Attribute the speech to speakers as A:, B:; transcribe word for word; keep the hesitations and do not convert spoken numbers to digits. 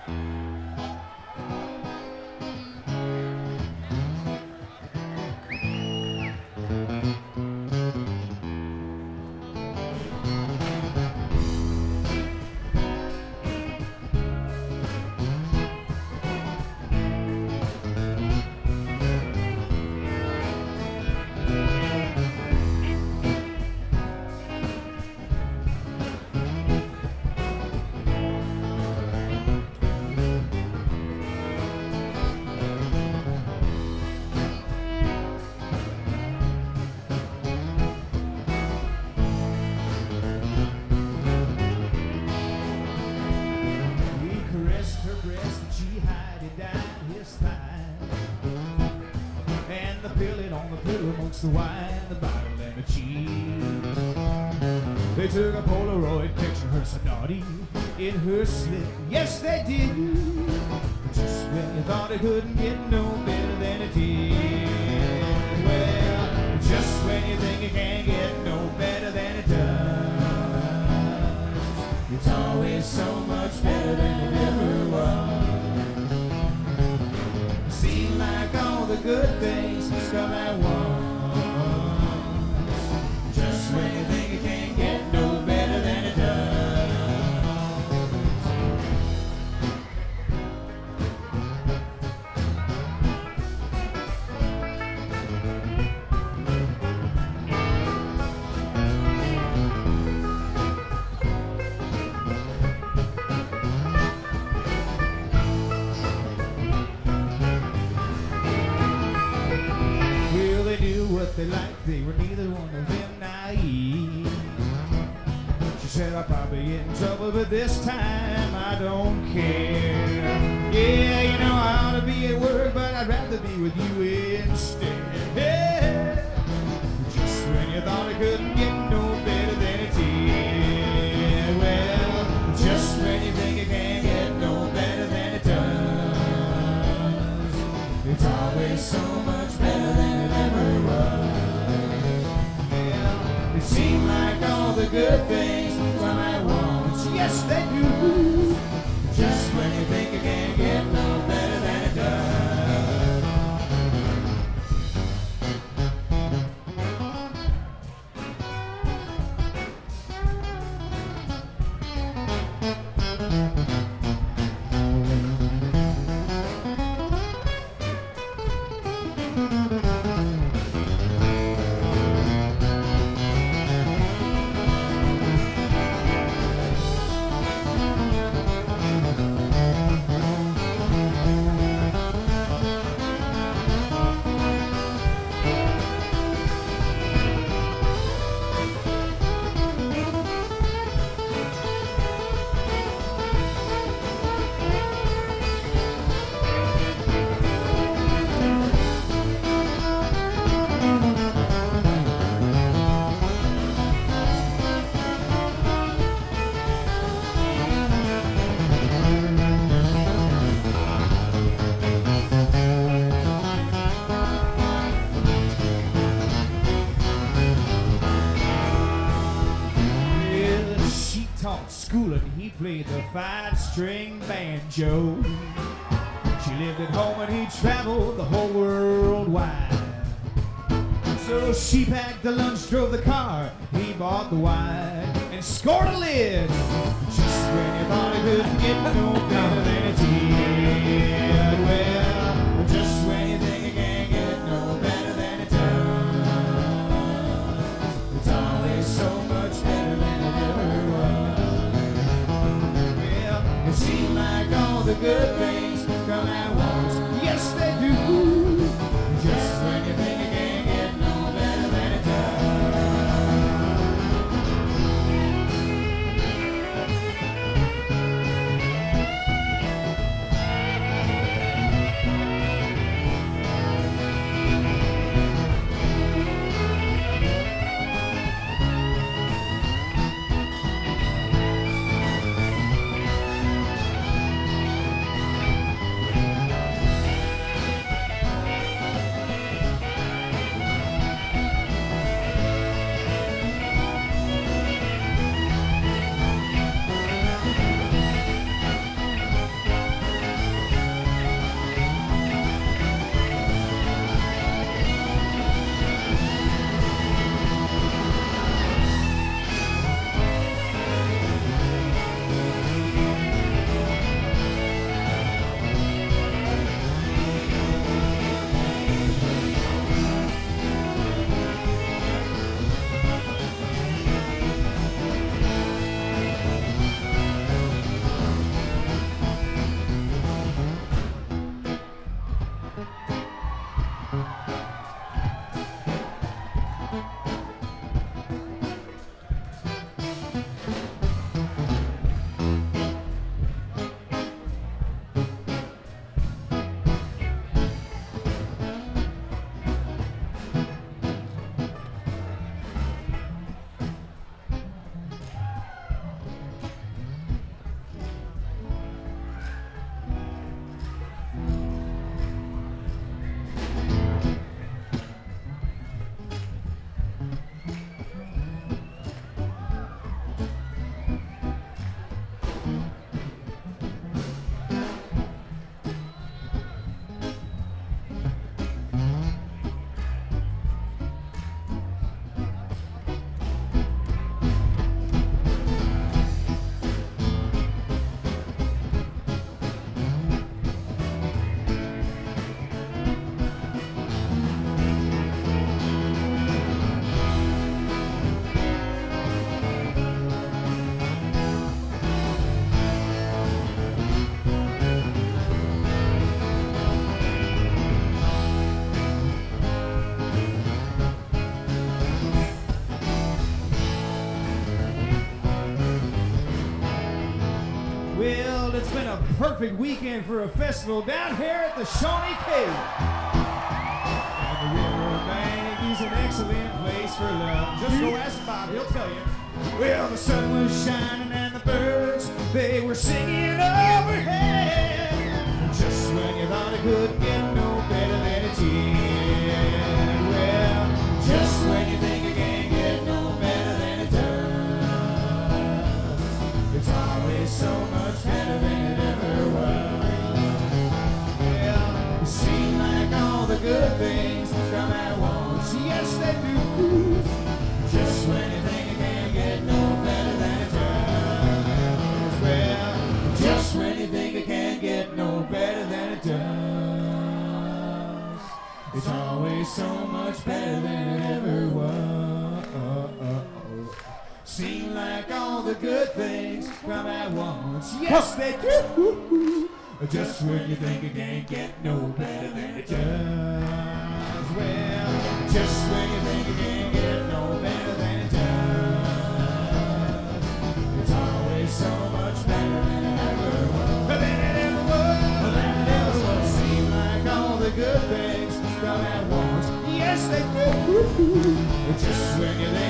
A: The wine, the bottle, and the cheese. They took a Polaroid picture, her so naughty in her slip. Yes, they did. Just when you thought it couldn't get no better than it did. Well, just when you think it can't get no better than it does, it's always so much better than it ever was. Seemed like all the good things come at once. When you think it can't get no better than it does. Well, they knew what they liked. They were neither one of them naive. She said I'll probably get in trouble, but this time I don't care. Yeah, you know I ought to be at work, but I'd rather be with you instead. Yeah. Just when you thought it couldn't get no better than it did. Well, just when you think it can't get no better than it does, it's always so much better than it ever was. It seemed like all the good things come at once. Yes, they do. Just when you think you can't get no better than it does. School and he played the five-string banjo. She lived at home and he traveled the whole world wide. So she packed the lunch, drove the car, he bought the wine, and scored a lid. Just when you thought he couldn't get no better than it did. Well, just when you think you can't get no better than it does, it's always so much better than it ever was. It seemed like all the good things come at once. Yes, they do. Just when you think you can't get no better than it perfect weekend for a festival down here at the Shawnee Cave. And the riverbank is an excellent place for love. Just go ask Bob, he'll tell you. Well, the sun was shining and the birds, they were singing overhead. Just when you thought it could get no better than it did. Well, just when you think it can't get no better than it does. It's always so much better than it ever was. Well, it seems like all the good things come at once. Yes, they do. Just when you think it can't get no better than it does. Well, just when you think it can't get no better than it does. It's always so much better than it ever was. Seem like all the good things come at once. Yes, they do. Just when you think it can't get no better than it does. Well, just when you think it can't get no better than it does. It's always so much better than it ever was. Than it ever was. Than it ever was. Seem like all the good things come at once. Yes, they do. Just when you think